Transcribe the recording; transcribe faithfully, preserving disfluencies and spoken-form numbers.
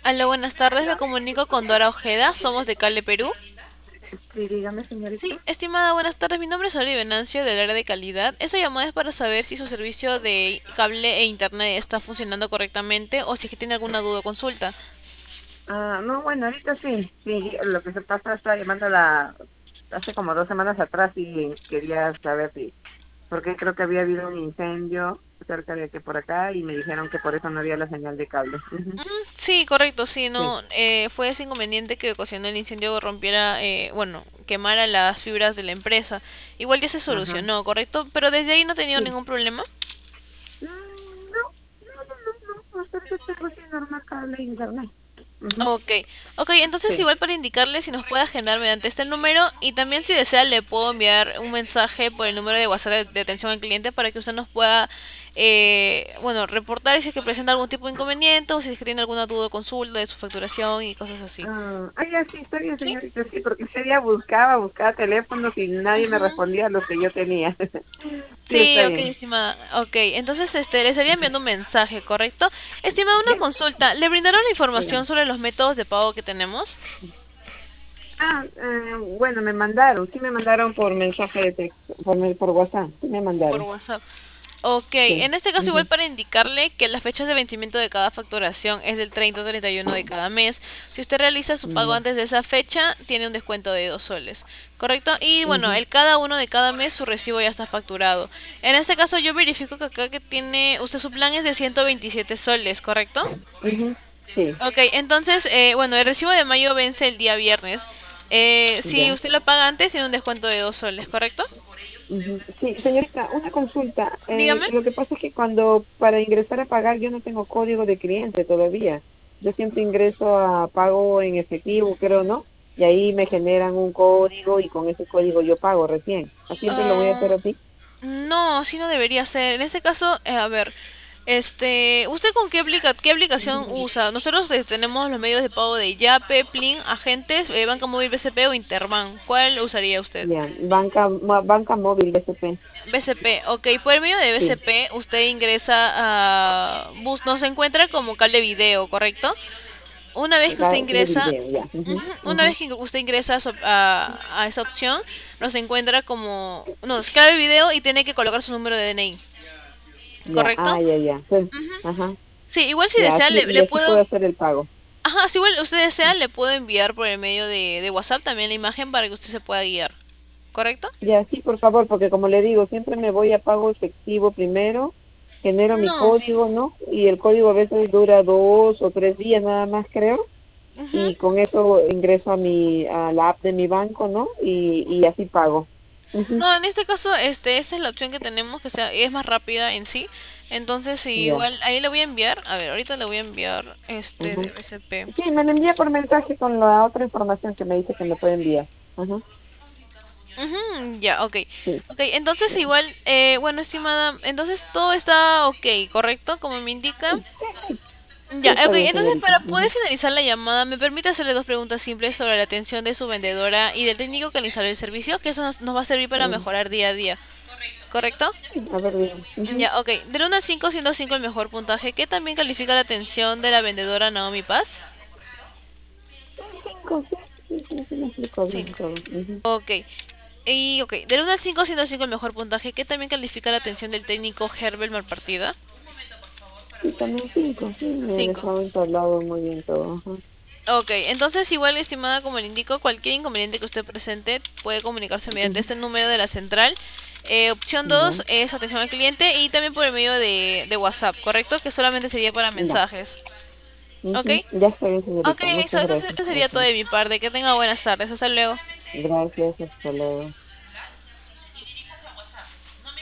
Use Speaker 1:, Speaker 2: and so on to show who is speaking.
Speaker 1: Aló, buenas tardes, me comunico con Dora Ojeda, somos de Cale, Perú.
Speaker 2: Sí, dígame,
Speaker 1: Sí,
Speaker 2: señorita.
Speaker 1: estimada, buenas tardes, mi nombre es Oli Venancio del área de calidad. Esta llamada es para saber si su servicio de cable e internet está funcionando correctamente o si es que tiene alguna duda o consulta.
Speaker 2: Ah, no, bueno, ahorita sí, sí, lo que se pasa, estaba llamando la, hace como dos semanas atrás y quería saber si, porque creo que había habido un incendio cerca de aquí por acá y me dijeron que por eso no había la señal de cable. Ujú.
Speaker 1: Mm, sí, correcto, sí,
Speaker 2: Sí,
Speaker 1: no, eh, fue ese inconveniente que ocasionó el incendio rompiera, eh, bueno, quemara las fibras de la empresa. Igual ya se
Speaker 2: ajá,
Speaker 1: solucionó, correcto, pero desde ahí no ha tenido
Speaker 2: sí.
Speaker 1: ningún problema.
Speaker 2: Mm, no, no, no, no, no, hasta ahorita tengo así normal cable e internet. Ujú.
Speaker 1: Ok, ok, entonces
Speaker 2: Sí.
Speaker 1: igual para indicarle si nos puede agendar mediante este número y también si desea le puedo enviar un mensaje por el número de WhatsApp de, de atención al cliente para que usted nos pueda, eh, bueno, reportar si es que presenta algún tipo de inconveniente o si es que tiene alguna duda o consulta de su facturación y cosas así.
Speaker 2: Ah, ah, ya sí, está bien,
Speaker 1: ¿Sí?
Speaker 2: señorita, sí, porque ese día buscaba, buscaba teléfonos y nadie me
Speaker 1: Ujú.
Speaker 2: respondía a los que yo tenía. Sí,
Speaker 1: Sí,
Speaker 2: está
Speaker 1: ok,
Speaker 2: bien.
Speaker 1: estimada. Ok, entonces este, le estaría
Speaker 2: Ujú.
Speaker 1: enviando un mensaje, ¿correcto? Estimada, una
Speaker 2: Ya,
Speaker 1: consulta. ¿Le brindaron la información
Speaker 2: dígame.
Speaker 1: sobre los métodos de pago que tenemos?
Speaker 2: Ah, eh, bueno, me mandaron, sí me mandaron por mensaje de texto, por, me- por WhatsApp, sí me
Speaker 1: Por
Speaker 2: mandaron.
Speaker 1: WhatsApp. Ok,
Speaker 2: Sí.
Speaker 1: en este caso igual
Speaker 2: Ujú,
Speaker 1: para indicarle que las fechas de vencimiento de cada facturación es del treinta o treinta y uno de cada mes. Si usted realiza su pago
Speaker 2: ya,
Speaker 1: antes de esa fecha, tiene un descuento de dos soles. ¿Correcto? Y bueno,
Speaker 2: ujú,
Speaker 1: el cada uno de cada mes su recibo ya está facturado. En este caso yo verifico que acá que tiene, usted su plan es de ciento veintisiete soles, ¿correcto?
Speaker 2: ujú, sí,
Speaker 1: Ok, entonces, eh, bueno, el recibo de mayo vence el día viernes. Eh, si
Speaker 2: ya.
Speaker 1: usted lo paga antes, tiene un descuento de dos soles, ¿correcto?
Speaker 2: Ujú. Sí, señorita, una consulta. Eh,
Speaker 1: Dígame.
Speaker 2: lo que pasa es que cuando para ingresar a pagar yo no tengo código de cliente todavía. Yo siempre ingreso a pago en efectivo, creo, ¿no? Y ahí me generan un código y con ese código yo pago recién. ¿A siempre lo voy a hacer
Speaker 1: Ah,
Speaker 2: así?
Speaker 1: no, así no debería ser. En este caso, eh, a ver, este, ¿usted con qué aplica, qué aplicación usa? Nosotros eh, tenemos los medios de pago de Yape, Plin, Agentes, eh, Banca Móvil B C P o Interbank. ¿Cuál usaría usted?
Speaker 2: Ya, banca, ma- banca móvil B C P.
Speaker 1: B C P, ok. Por el medio de
Speaker 2: Sí,
Speaker 1: B C P, usted ingresa a bus, nos encuentra como cable video, ¿correcto? Una vez que usted
Speaker 2: da- de
Speaker 1: ingresa,
Speaker 2: video, ya.
Speaker 1: ujú,
Speaker 2: Ujú,
Speaker 1: una
Speaker 2: ujú.
Speaker 1: vez que usted ingresa a, so- a- a esa opción, nos encuentra como, no, es clave video y tiene que colocar su número de D N I.
Speaker 2: Ya,
Speaker 1: ¿Correcto?
Speaker 2: ah, ya, ya. Pues, ajá,
Speaker 1: Sí, igual si
Speaker 2: ya,
Speaker 1: desea
Speaker 2: así,
Speaker 1: le,
Speaker 2: y
Speaker 1: le
Speaker 2: así puedo
Speaker 1: puedo...
Speaker 2: hacer el pago.
Speaker 1: Ajá, si igual usted desea le puedo enviar por el medio de, de WhatsApp también la imagen para que usted se pueda guiar. ¿Correcto?
Speaker 2: Ya, sí, por favor, porque como le digo, siempre me voy a pago efectivo primero, genero mi
Speaker 1: No.
Speaker 2: código, ¿no? Y el código a veces dura dos o tres días nada más, creo,
Speaker 1: Ujú.
Speaker 2: y con eso ingreso a mi, a la app de mi banco, ¿no? Y, y así pago. Ujú.
Speaker 1: No, en este caso, este, esta es la opción que tenemos, que sea, es más rápida en sí. Entonces, sí,
Speaker 2: Ya,
Speaker 1: igual ahí le voy a enviar, a ver, ahorita le voy a enviar este
Speaker 2: ajá.
Speaker 1: de B C P.
Speaker 2: Sí, me lo envía por mensaje con la otra información que me dice que me puede enviar. Ajá,
Speaker 1: Ujú, ya, ok.
Speaker 2: sí,
Speaker 1: Ok, entonces
Speaker 2: ya.
Speaker 1: igual, eh, bueno, estimada, entonces todo está ok, ¿correcto? Como me indica.
Speaker 2: Sí, sí, sí, sí,
Speaker 1: Ya,
Speaker 2: está
Speaker 1: ok,
Speaker 2: bien,
Speaker 1: entonces
Speaker 2: señorita.
Speaker 1: para poder
Speaker 2: Ujú,
Speaker 1: finalizar la llamada, ¿me permite hacerle dos preguntas simples sobre la atención de su vendedora y del técnico que le instaló el servicio? Que eso nos, nos va a servir
Speaker 2: está
Speaker 1: para
Speaker 2: bien.
Speaker 1: mejorar día a día, ¿correcto?
Speaker 2: Sí, a ver, bien. Ujú.
Speaker 1: Ya, ok. Del uno al cinco, siendo cinco el mejor puntaje, ¿qué también califica la atención de la vendedora Naomi Paz?
Speaker 2: Sí, cinco, sí, sí, sí, sí, me explicó bien
Speaker 1: Cinco.
Speaker 2: todo. Ujú.
Speaker 1: Ok. Y ok, del uno al cinco, siendo cinco el mejor puntaje, ¿qué también califica la atención del técnico Herbert Malpartida?
Speaker 2: Sí, también cinco, sí, me
Speaker 1: Cinco.
Speaker 2: dejó entablado muy bien todo. Ajá.
Speaker 1: Ok, entonces igual estimada, como le indico, cualquier inconveniente que usted presente puede comunicarse mediante
Speaker 2: Ujú.
Speaker 1: este número de la central. Eh, opción
Speaker 2: Ya,
Speaker 1: dos es atención al cliente y también por el medio de, de WhatsApp, ¿correcto? Que solamente sería para
Speaker 2: ya.
Speaker 1: mensajes. ¿Ok?
Speaker 2: Ujú. Ya está bien,
Speaker 1: Ok,
Speaker 2: señorita.
Speaker 1: listo.
Speaker 2: Muchas
Speaker 1: Eso,
Speaker 2: gracias.
Speaker 1: esto sería todo
Speaker 2: Gracias,
Speaker 1: de mi parte. Que tenga buenas tardes. Hasta luego.
Speaker 2: gracias, hasta luego.